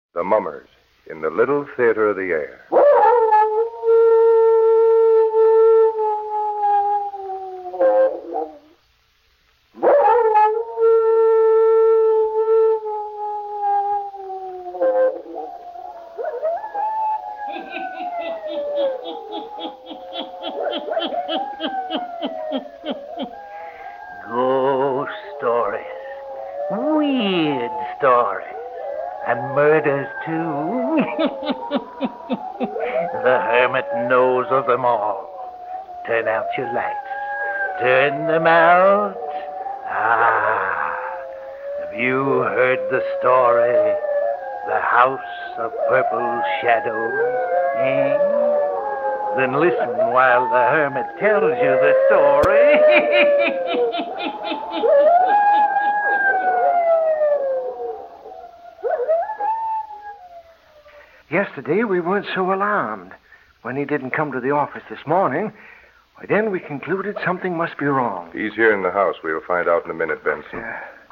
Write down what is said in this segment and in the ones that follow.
The Mummers, in the Little Theater of the Air. Ghost stories. Weird stories. And murders, too. The hermit knows of them all. Turn out your lights. Turn them out. Have you heard the story? The House of Purple Shadows, eh? Then listen while the hermit tells you the story. Yesterday, we weren't so alarmed. When he didn't come to the office this morning, why, then we concluded something must be wrong. He's here in the house. We'll find out in a minute, Benson.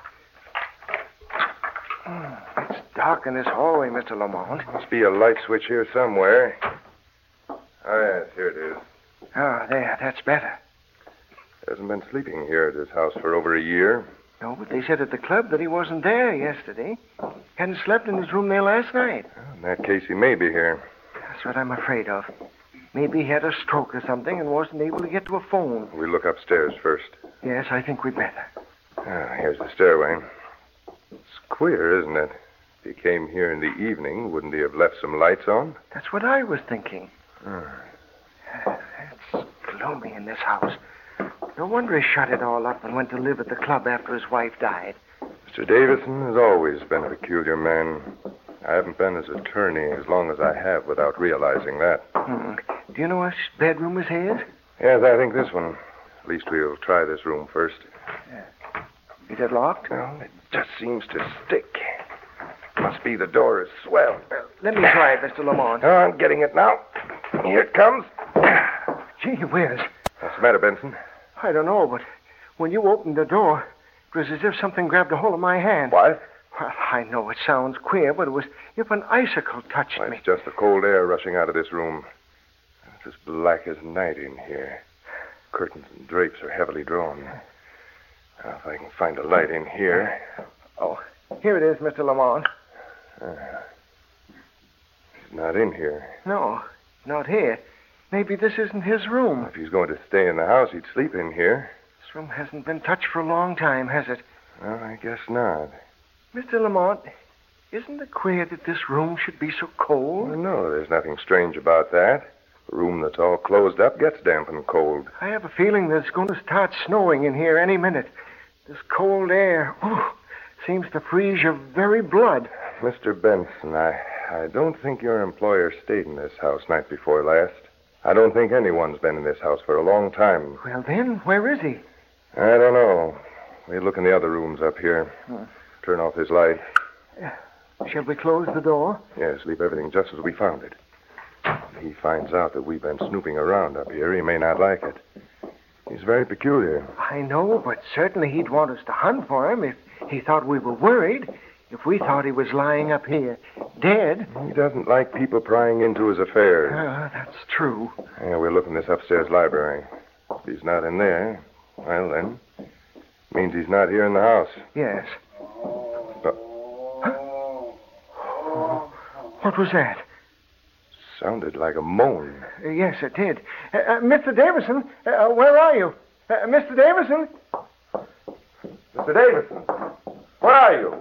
It's dark in this hallway, Mr. Lamont. Must be a light switch here somewhere. Oh, yes, here it is. Oh, there, that's better. Hasn't been sleeping here at his house for over a year. No, but they said at the club that he wasn't there yesterday. Hadn't slept in his room there last night. Well, in that case, he may be here. That's what I'm afraid of. Maybe he had a stroke or something and wasn't able to get to a phone. We'll look upstairs first. Yes, I think we'd better. Here's the stairway. It's queer, isn't it? If he came here in the evening, wouldn't he have left some lights on? That's what I was thinking. It's gloomy in this house. No wonder he shut it all up and went to live at the club after his wife died. Mr. Davison has always been a peculiar man. I haven't been his attorney as long as I have without realizing that. Do you know which bedroom is his? Yes, I think this one. At least we'll try this room first. Is it locked? Well, it just seems to stick. Must be the door is swelled. Let me try it, Mr. Lamont. Oh, I'm getting it now. Here it comes. Gee whiz. What's the matter, Benson? I don't know, but when you opened the door, it was as if something grabbed a hold of my hand. What? Well, I know it sounds queer, but it was as if an icicle touched me. It's just the cold air rushing out of this room. It's as black as night in here. Curtains and drapes are heavily drawn. Now, if I can find a light in here. Oh, here it is, Mr. Lamont. He's not in here. No, not here. Maybe this isn't his room. If he's going to stay in the house, he'd sleep in here. This room hasn't been touched for a long time, has it? Well, I guess not. Mr. Lamont, isn't it queer that this room should be so cold? Well, no, there's nothing strange about that. A room that's all closed up gets damp and cold. I have a feeling that it's going to start snowing in here any minute. This cold air, seems to freeze your very blood. Mr. Benson, I don't think your employer stayed in this house night before last. I don't think anyone's been in this house for a long time. Well, then, where is he? I don't know. We'll look in the other rooms up here. Turn off his light. Shall we close the door? Yes, leave everything just as we found it. If he finds out that we've been snooping around up here, he may not like it. He's very peculiar. I know, but certainly he'd want us to hunt for him if he thought we were worried. If we thought he was lying up here, dead. He doesn't like people prying into his affairs. That's true. Yeah, we'll look in this upstairs library. If he's not in there, well, then, means he's not here in the house. Yes. But What was that? sounded like a moan. Yes, it did. Mr. Davison, where are you? Mr. Davison? Mr. Davison, where are you?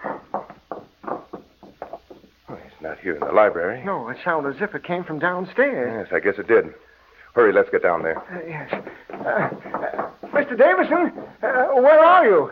Oh, he's not here in the library. No, it sounded as if it came from downstairs. Yes, I guess it did. Hurry, let's get down there. Yes. Mr. Davison, where are you?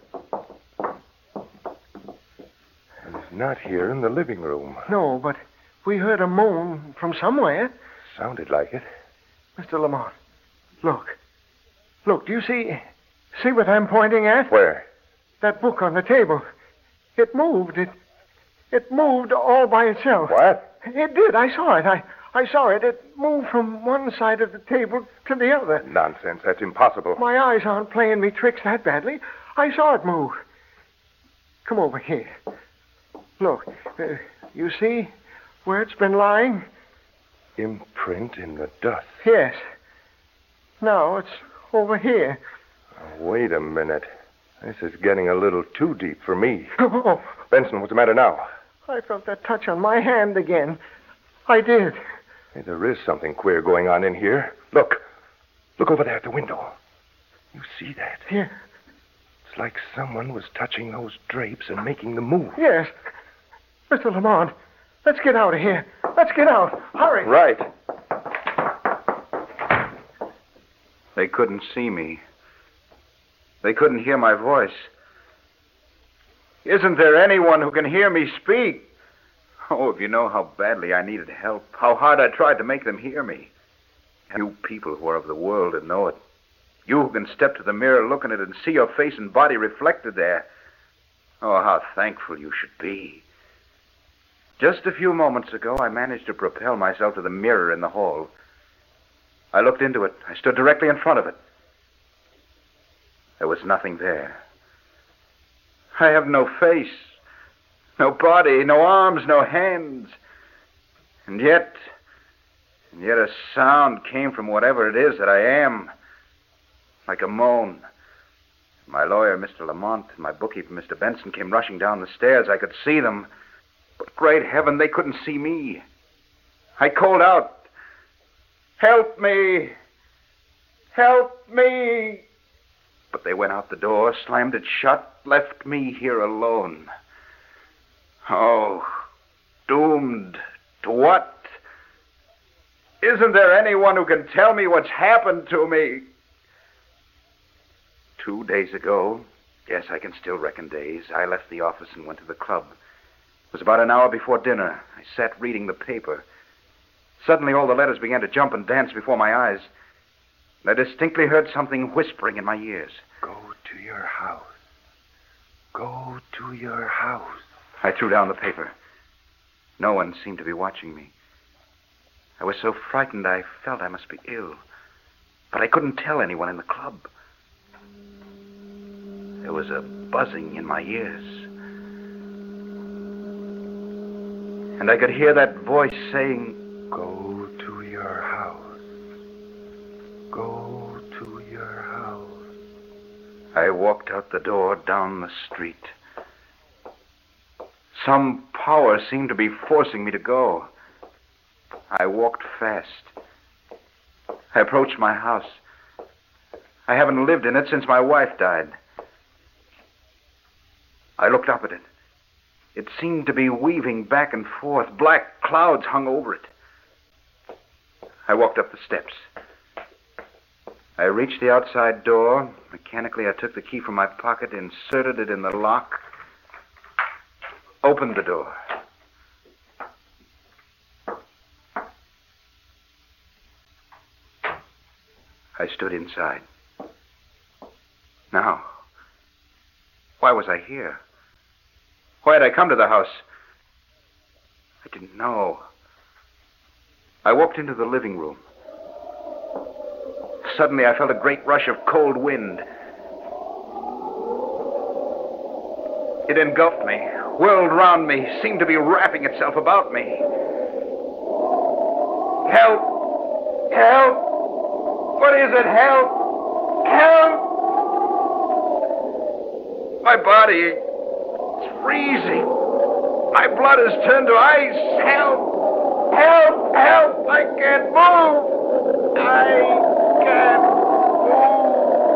He's not here in the living room. No, but we heard a moan from somewhere. Sounded like it. Mr. Lamont, look. Look, do you see what I'm pointing at? Where? That book on the table. It moved. It moved all by itself. What? It did. I saw it. I saw it. It moved from one side of the table to the other. Nonsense. That's impossible. My eyes aren't playing me tricks that badly. I saw it move. Come over here. Look. You see where it's been lying? Imprint in the dust. Yes. Now it's over here. Wait a minute. This is getting a little too deep for me. Oh, Benson, what's the matter now? I felt that touch on my hand again. I did. Hey, there is something queer going on in here. Look. Look over there at the window. You see that? Yeah. It's like someone was touching those drapes and making them move. Yes. Mr. Lamont, let's get out of here. Let's get out. Hurry. Right. They couldn't see me. They couldn't hear my voice. Isn't there anyone who can hear me speak? Oh, if you know how badly I needed help, how hard I tried to make them hear me. You people who are of the world and know it. You who can step to the mirror, look in it, and see your face and body reflected there. Oh, how thankful you should be. Just a few moments ago, I managed to propel myself to the mirror in the hall. I looked into it. I stood directly in front of it. There was nothing there. I have no face, no body, no arms, no hands. And yet a sound came from whatever it is that I am, like a moan. My lawyer, Mr. Lamont, and my bookkeeper, Mr. Benson, came rushing down the stairs. I could see them, but great heaven, they couldn't see me. I called out, "Help me! Help me!" But they went out the door, slammed it shut, left me here alone. Oh, doomed to what? Isn't there anyone who can tell me what's happened to me? 2 days ago, yes, I can still reckon days, I left the office and went to the club. It was about an hour before dinner. I sat reading the paper. Suddenly all the letters began to jump and dance before my eyes. I distinctly heard something whispering in my ears. Go to your house. Go to your house. I threw down the paper. No one seemed to be watching me. I was so frightened I felt I must be ill. But I couldn't tell anyone in the club. There was a buzzing in my ears. And I could hear that voice saying, Go to your house. Go to your house. I walked out the door down the street. Some power seemed to be forcing me to go. I walked fast. I approached my house. I haven't lived in it since my wife died. I looked up at it. It seemed to be weaving back and forth. Black clouds hung over it. I walked up the steps. I reached the outside door. Mechanically, I took the key from my pocket, inserted it in the lock, opened the door. I stood inside. Now, why was I here? Why had I come to the house? I didn't know. I walked into the living room. Suddenly, I felt a great rush of cold wind. It engulfed me, whirled round me, seemed to be wrapping itself about me. Help! Help! What is it? Help! Help! My body is freezing. My blood has turned to ice. Help! Help! Help! I can't move! I can't move!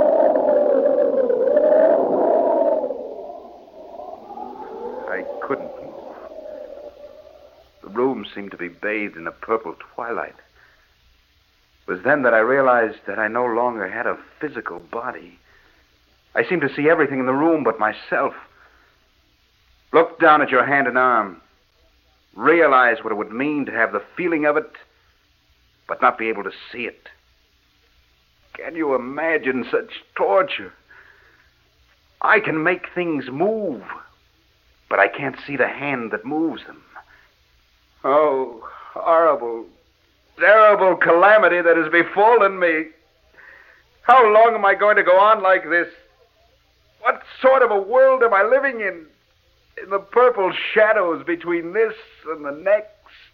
I couldn't move. The room seemed to be bathed in a purple twilight. It was then that I realized that I no longer had a physical body. I seemed to see everything in the room but myself. Look down at your hand and arm. Realize what it would mean to have the feeling of it, but not be able to see it. Can you imagine such torture? I can make things move, but I can't see the hand that moves them. Oh, horrible, terrible calamity that has befallen me. How long am I going to go on like this? What sort of a world am I living in? In the purple shadows between this and the next.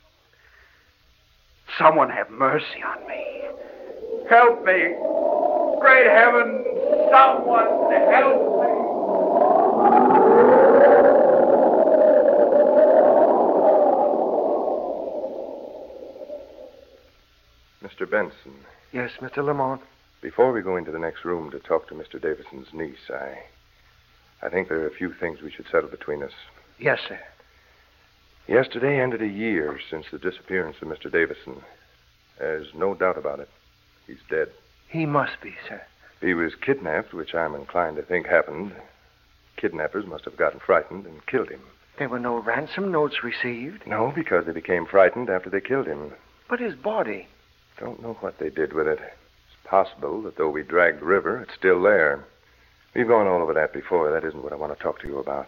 Someone have mercy on me. Help me. Great heaven, someone help me. Mr. Benson. Yes, Mr. Lamont. Before we go into the next room to talk to Mr. Davison's niece, I think there are a few things we should settle between us. Yes, sir. Yesterday ended a year since the disappearance of Mr. Davison. There's no doubt about it. He's dead. He must be, sir. He was kidnapped, which I'm inclined to think happened. Kidnappers must have gotten frightened and killed him. There were no ransom notes received. No, because they became frightened after they killed him. But his body. Don't know what they did with it. It's possible that though we dragged the river, it's still there. We've gone all over that before. That isn't what I want to talk to you about.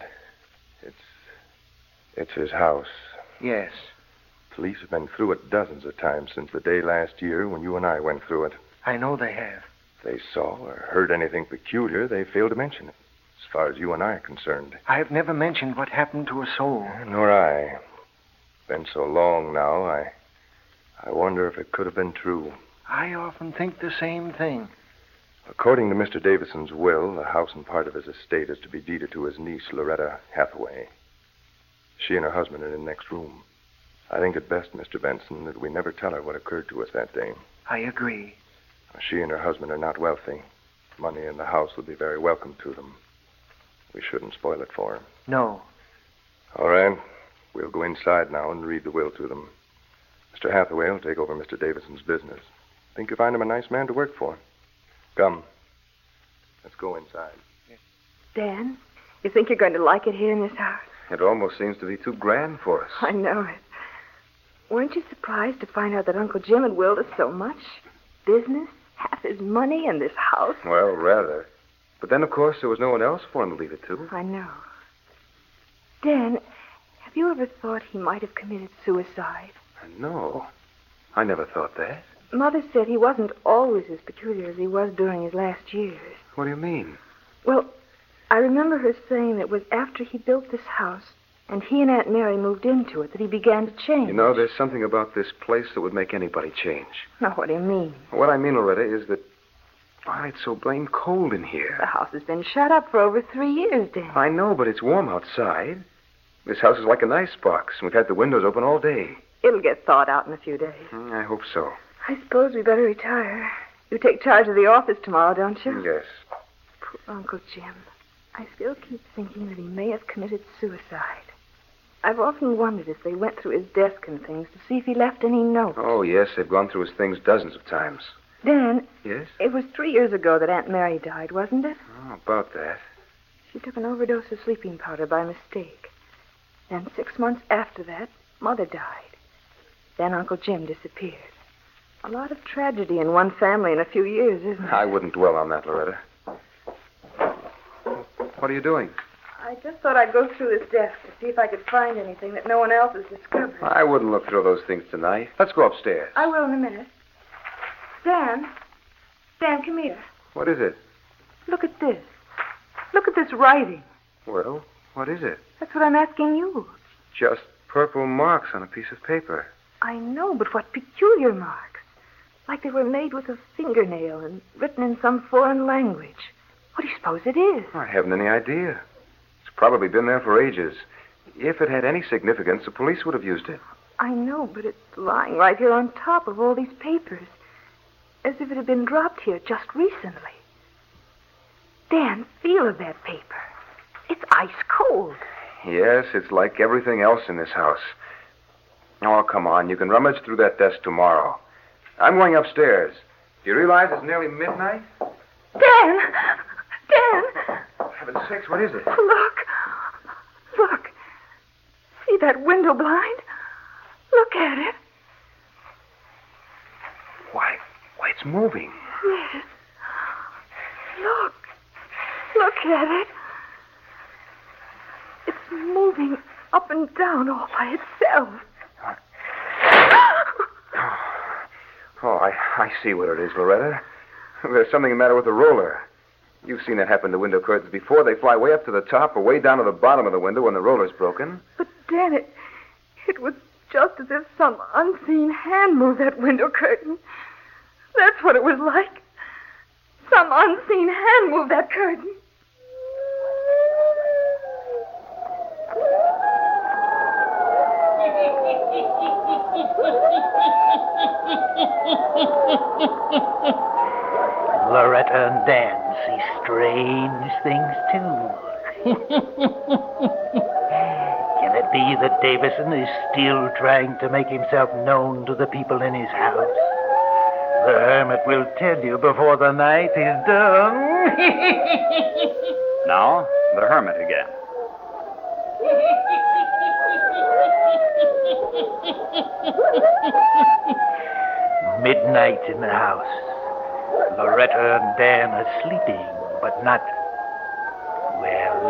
It's his house. Yes. Police have been through it dozens of times since the day last year when you and I went through it. I know they have. If they saw or heard anything peculiar, they failed to mention it, as far as you and I are concerned. I have never mentioned what happened to a soul. Nor I. Been so long now, I wonder if it could have been true. I often think the same thing. According to Mr. Davison's will, the house and part of his estate is to be deeded to his niece, Loretta Hathaway. She and her husband are in the next room. I think it best, Mr. Benson, that we never tell her what occurred to us that day. I agree. She and her husband are not wealthy. Money in the house would be very welcome to them. We shouldn't spoil it for her. No. All right. We'll go inside now and read the will to them. Mr. Hathaway will take over Mr. Davison's business. Think you'll find him a nice man to work for. Come. Let's go inside. Dan, you think you're going to like it here in this house? It almost seems to be too grand for us. I know it. Weren't you surprised to find out that Uncle Jim had willed us so much? Business, half his money, and this house? Well, rather. But then, of course, there was no one else for him to leave it to. I know. Dan, have you ever thought he might have committed suicide? No. I never thought that. Mother said he wasn't always as peculiar as he was during his last years. What do you mean? Well, I remember her saying that it was after he built this house and he and Aunt Mary moved into it that he began to change. You know, there's something about this place that would make anybody change. Now, what do you mean? What I mean, Loretta, is that, why, it's so blamed cold in here. The house has been shut up for over 3 years, Dan. I know, but it's warm outside. This house is like an icebox. We've had the windows open all day. It'll get thawed out in a few days. I hope so. I suppose we better retire. You take charge of the office tomorrow, don't you? Yes. Poor Uncle Jim. I still keep thinking that he may have committed suicide. I've often wondered if they went through his desk and things to see if he left any notes. Oh, yes, they've gone through his things dozens of times. Dan. Yes? It was 3 years ago that Aunt Mary died, wasn't it? Oh, about that. She took an overdose of sleeping powder by mistake. Then 6 months after that, Mother died. Then Uncle Jim disappeared. A lot of tragedy in one family in a few years, isn't it? I wouldn't dwell on that, Loretta. What are you doing? I just thought I'd go through his desk to see if I could find anything that no one else has discovered. I wouldn't look through those things tonight. Let's go upstairs. I will in a minute. Dan, come here. What is it? Look at this. Look at this writing. Well, what is it? That's what I'm asking you. Just purple marks on a piece of paper. I know, but what peculiar marks. Like they were made with a fingernail and written in some foreign language. What do you suppose it is? I haven't any idea. It's probably been there for ages. If it had any significance, the police would have used it. I know, but it's lying right here on top of all these papers. As if it had been dropped here just recently. Dan, feel of that paper. It's ice cold. Yes, it's like everything else in this house. Oh, come on. You can rummage through that desk tomorrow. I'm going upstairs. Do you realize it's nearly midnight? Dan! For heaven's sakes, what is it? Look. See that window blind? Look at it. Why, it's moving. Yes. Look at it. It's moving up and down all by itself. Oh, I see what it is, Loretta. There's something the matter with the roller. You've seen that happen to window curtains before. They fly way up to the top or way down to the bottom of the window when the roller's broken. But, Dan, it was just as if some unseen hand moved that window curtain. That's what it was like. Some unseen hand moved that curtain. Loretta and Dan see strange things, too. Can it be that Davison is still trying to make himself known to the people in his house? The hermit will tell you before the night is done. Now, the hermit again. Midnight in the house. Loretta and Dan are sleeping, but not... Well,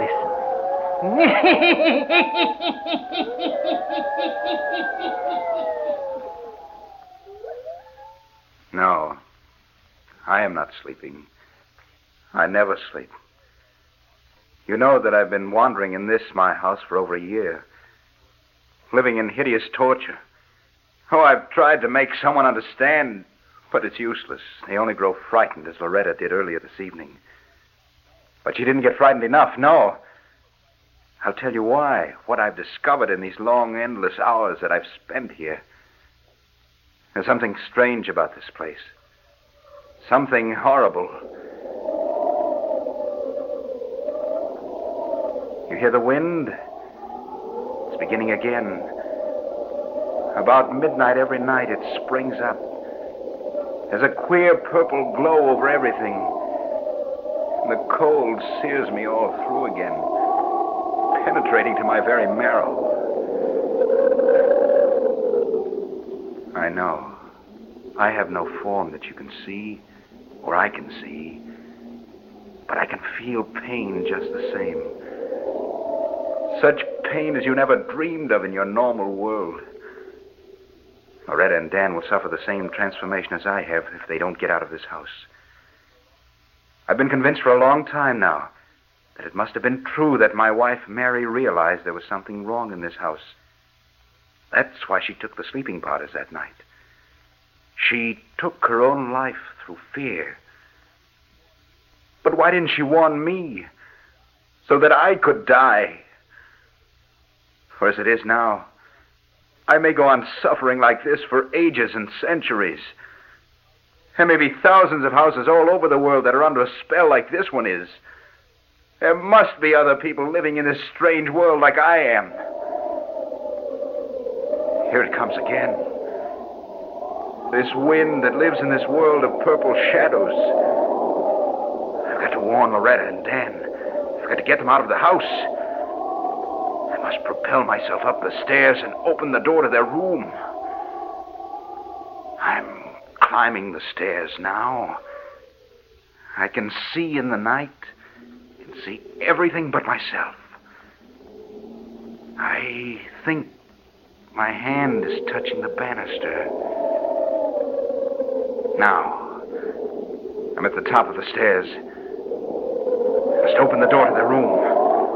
listen. No, I am not sleeping. I never sleep. You know that I've been wandering in this, my house, for over a year, living in hideous torture. Oh, I've tried to make someone understand, but it's useless. They only grow frightened, as Loretta did earlier this evening. But she didn't get frightened enough, no. I'll tell you why, what I've discovered in these long, endless hours that I've spent here. There's something strange about this place. Something horrible. You hear the wind? It's beginning again. About midnight every night, it springs up. There's a queer purple glow over everything. And the cold sears me all through again, penetrating to my very marrow. I know. I have no form that you can see, or I can see. But I can feel pain just the same. Such pain as you never dreamed of in your normal world. Loretta and Dan will suffer the same transformation as I have if they don't get out of this house. I've been convinced for a long time now that it must have been true that my wife, Mary, realized there was something wrong in this house. That's why she took the sleeping powders that night. She took her own life through fear. But why didn't she warn me so that I could die? For as it is now, I may go on suffering like this for ages and centuries. There may be thousands of houses all over the world that are under a spell like this one is. There must be other people living in this strange world like I am. Here it comes again. This wind that lives in this world of purple shadows. I've got to warn Loretta and Dan. I've got to get them out of the house. I must propel myself up the stairs and open the door to their room. I'm climbing the stairs now. I can see in the night. I can see everything but myself. I think my hand is touching the banister. Now, I'm at the top of the stairs. I must open the door to their room.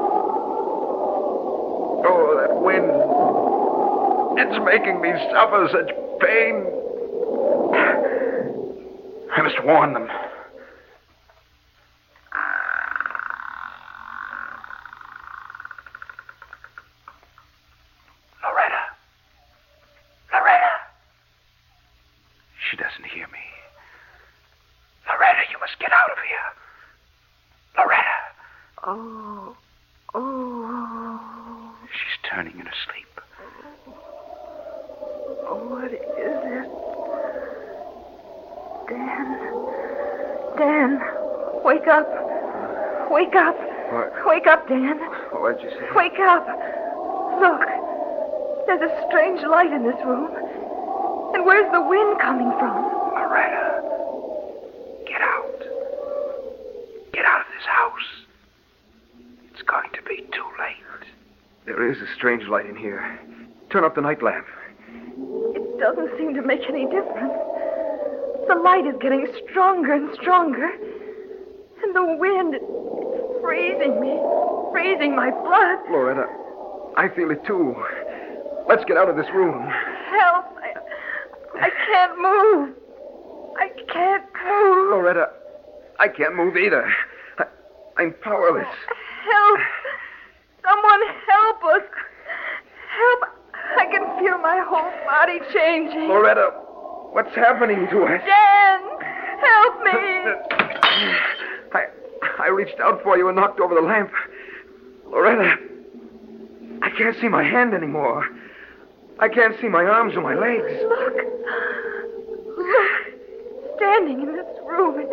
Oh, that wind. It's making me suffer such pain. I must warn them. Loretta. She doesn't hear me. Loretta, you must get out of here. Loretta. Oh. She's turning in her sleep. Oh, what is it? Dan, wake up. Wake up. What? Wake up, Dan. What'd you say? Wake up. Look, there's a strange light in this room. And where's the wind coming from? Loretta, get out. Get out of this house. It's going to be too late. There is a strange light in here. Turn up the night lamp. It doesn't seem to make any difference. The light is getting stronger and stronger. And And the wind, it's freezing me, freezing my blood. Loretta, I feel it too. Let's get out of this room. Help! I can't move. I can't move. Loretta, I can't move either. I'm powerless. Help! Someone help us! Help! I can feel my whole body changing. Loretta, what's happening to us? Dan! Help me! I reached out for you and knocked over the lamp. Loretta, I can't see my hand anymore. I can't see my arms or my legs. Look. Standing in this room.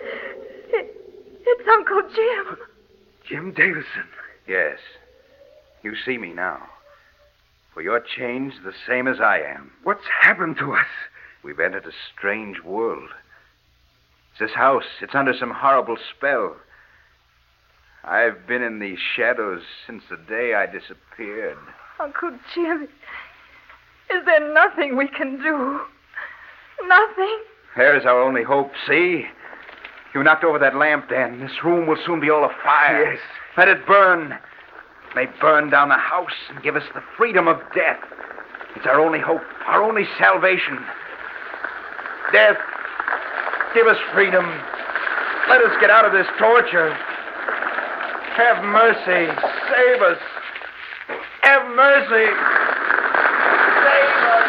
It's Uncle Jim. Jim Davison. Yes. You see me now. For you're changed the same as I am. What's happened to us? We've entered a strange world. It's this house. It's under some horrible spell. I've been in these shadows since the day I disappeared. Uncle Jim, is there nothing we can do? Nothing? There's our only hope, see? You knocked over that lamp, Dan. This room will soon be all afire. Yes. Let it burn. It may burn down the house and give us the freedom of death. It's our only hope, our only salvation. Death, give us freedom. Let us get out of this torture. Have mercy. Save us. Have mercy. Save us.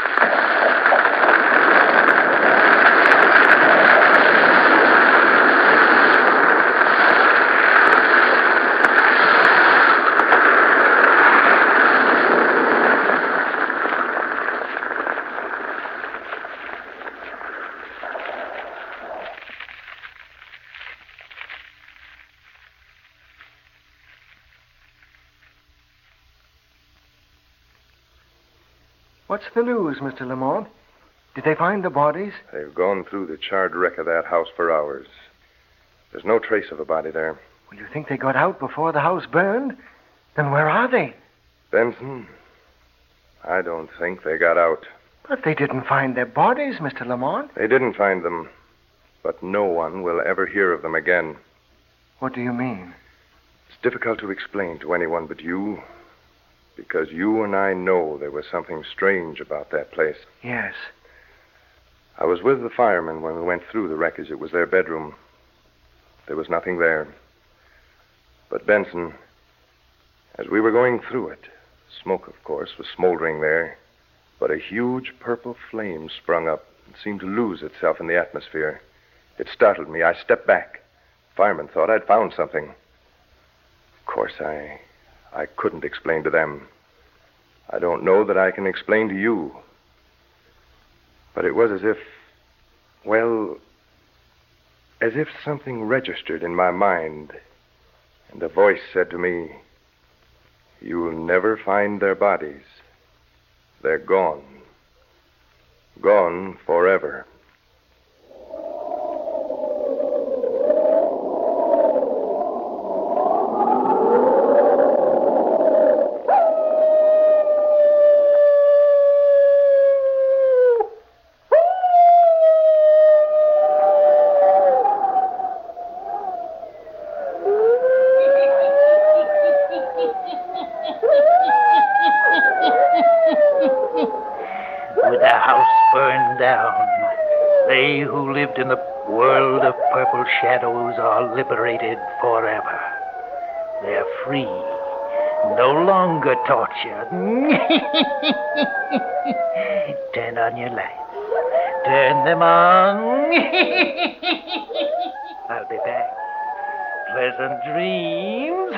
What's the news, Mr. Lamont? Did they find the bodies? They've gone through the charred wreck of that house for hours. There's no trace of a body there. Well, you think they got out before the house burned? Then where are they? Benson, I don't think they got out. But they didn't find their bodies, Mr. Lamont. They didn't find them, but no one will ever hear of them again. What do you mean? It's difficult to explain to anyone but you, because you and I know there was something strange about that place. Yes. I was with the firemen when we went through the wreckage. It was their bedroom. There was nothing there. But Benson, as we were going through it, smoke, of course, was smoldering there, but a huge purple flame sprung up and seemed to lose itself in the atmosphere. It startled me. I stepped back. Firemen thought I'd found something. Of course, I couldn't explain to them. I don't know that I can explain to you. But it was as if, well, as if something registered in my mind, and a voice said to me, "You'll never find their bodies. They're gone. Gone forever." With the house burned down, they who lived in the world of purple shadows are liberated forever. They're free, no longer tortured. Turn on your lights. Turn them on. I'll be back. Pleasant dreams.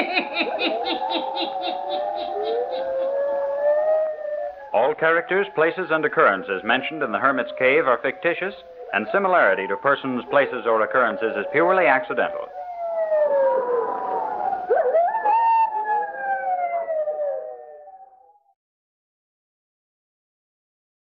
All characters, places, and occurrences mentioned in The Hermit's Cave are fictitious, and similarity to persons, places, or occurrences is purely accidental.